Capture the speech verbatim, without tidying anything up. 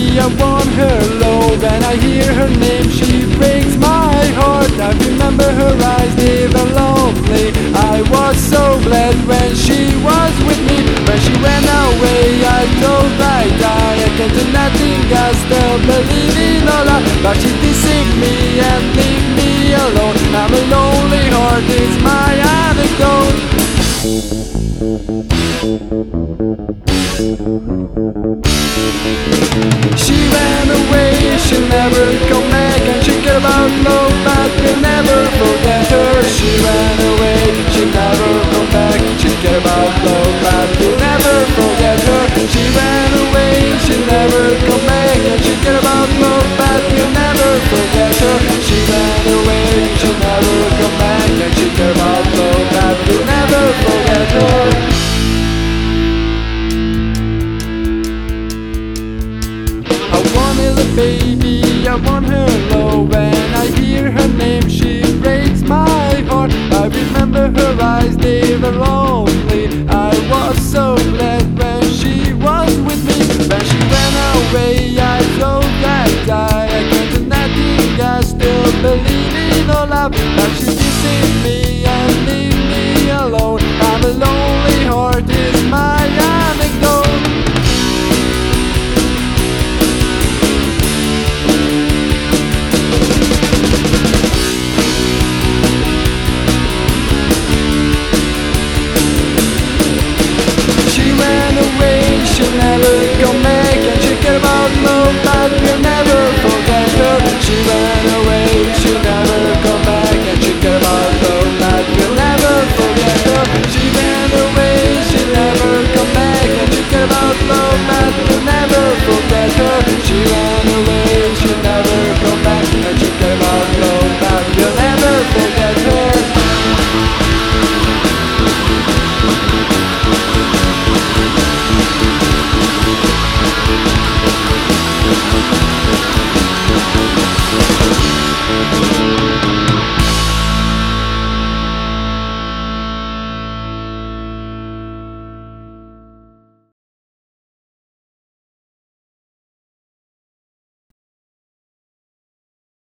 I want her love. When I hear her name, she breaks my heart. I remember her eyes, they were lovely. I was so glad when she was with me. When she went away, I thought I'd die. I can't do nothing, I still believe in all love. But she deceived me and leave me alone. I'm a lonely heart, it's my anecdote. She ran away, she'll never come back, and she cared about love, but we'll never forget her. She ran away, she'll never come back, she cared about love, but we'll never forget her. She ran away, she'll never come back, and she cared about love, but we'll never forget her. She ran away, she'll never come back, and she cared about love, but we'll never forget her. I want a baby, I want her love. When I hear her name, she breaks my heart. I remember her eyes, they were lonely. I was so glad when she was with me. When she ran away, I thought I'd die. I can't do nothing, I still believe in all love. But she deceived me and leave